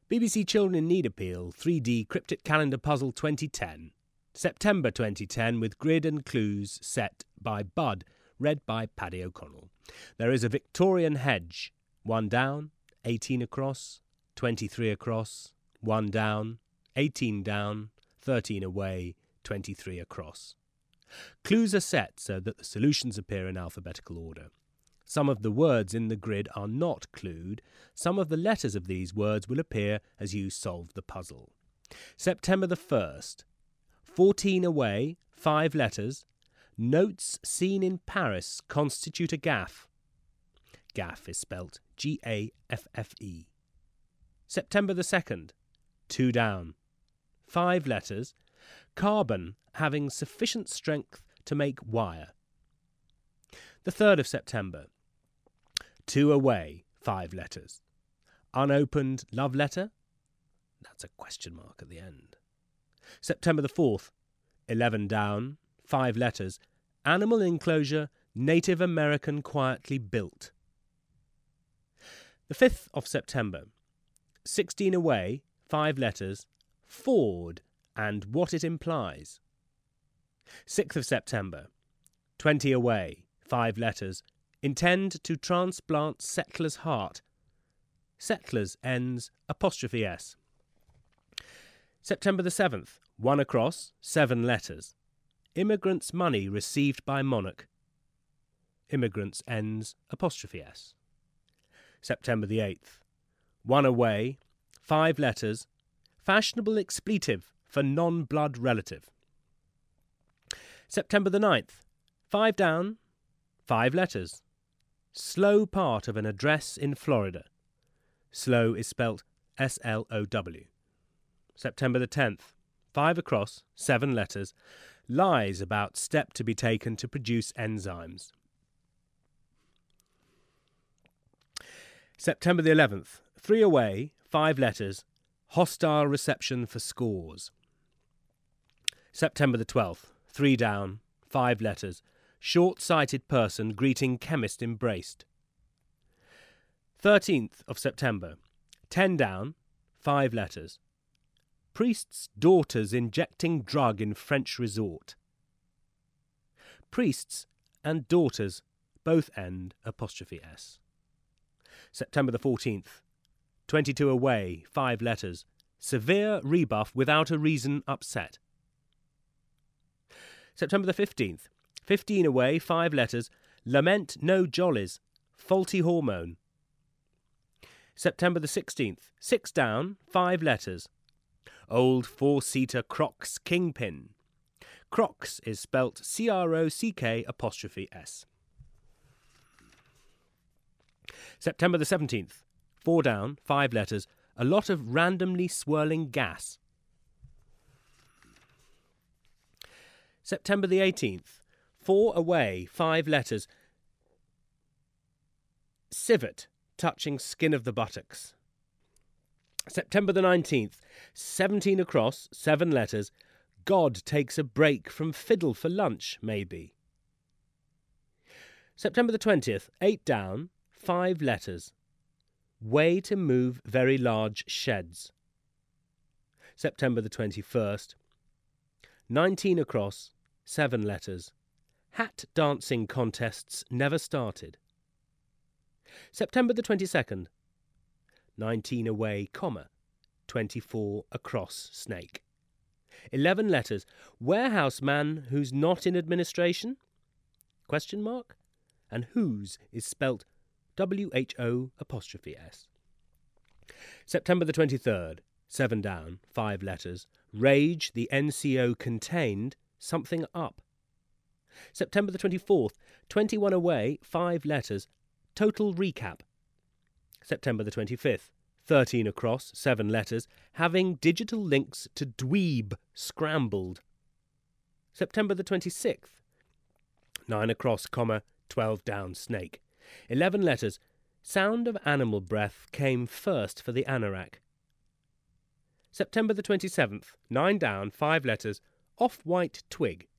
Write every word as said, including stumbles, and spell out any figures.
B B C Children in Need Appeal three D Cryptic Calendar Puzzle twenty ten. September twenty ten with grid and clues set by Bud, read by Paddy O'Connell. There is a Victorian hedge. One down, eighteen across, twenty-three across, one down, eighteen down, thirteen away, twenty-three across. Clues are set so that the solutions appear in alphabetical order. Some of the words in the grid are not clued. Some of the letters of these words will appear as you solve the puzzle. September the first. fourteen away, five letters. Notes seen in Paris constitute a gaffe. Gaffe is spelt G A F F E. September the second. Two down. Five letters. Carbon having sufficient strength to make wire. The third of September. Two away, five letters. Unopened love letter? That's a question mark at the end. September the fourth. Eleven down, five letters. Animal enclosure, Native American quietly built. The fifth of September. Sixteen away, five letters. Ford and what it implies. Sixth of September. Twenty away, five letters. Intend to transplant settler's heart. Settlers ends apostrophe S. September the seventh. One across, seven letters. Immigrants' money received by monarch. Immigrants ends apostrophe S. September the eighth. One away, five letters. Fashionable expletive for non-blood relative. September the ninth. Five down, five letters. Slow part of an address in Florida. Slow is spelt S L O W. September the tenth. Five across, seven letters. Lies about step to be taken to produce enzymes. September the eleventh. Three away, five letters. Hostile reception for scores. September the twelfth. Three down, five letters. Short-sighted person greeting chemist embraced. thirteenth of September. Ten down, five letters. Priest's daughters injecting drug in French resort. Priests and daughters both end apostrophe S. September the fourteenth. twenty-two away, five letters. Severe rebuff without a reason upset. September the fifteenth. fifteen away, five letters. Lament no jollies. Faulty hormone. September the sixteenth. Six down, five letters. Old four-seater Crocs kingpin. Crocs is spelt C R O C K apostrophe S. September the seventeenth. Four down, five letters. A lot of randomly swirling gas. September the eighteenth. Four away, five letters. Civet, touching skin of the buttocks. September the nineteenth. Seventeen across, seven letters. God takes a break from fiddle for lunch, maybe. September the twentieth. Eight down, five letters. Way to move very large sheds. September the twenty-first. Nineteen across, seven letters. Hat dancing contests never started. September the twenty-second. Nineteen away, comma. Twenty-four across, snake. Eleven letters. Warehouse man who's not in administration? Question mark. And whose is spelt W H O apostrophe S. September the twenty-third. Seven down, five letters. Rage the N C O contained, something up. September the twenty-fourth. Twenty-one away, five letters. Total recap. September the twenty-fifth. Thirteen across, seven letters. Having digital links to dweeb scrambled. September the twenty-sixth. Nine across, comma, twelve down, snake. Eleven letters. Sound of animal breath came first for the anorak. September the twenty-seventh. Nine down, five letters. Off-white twig.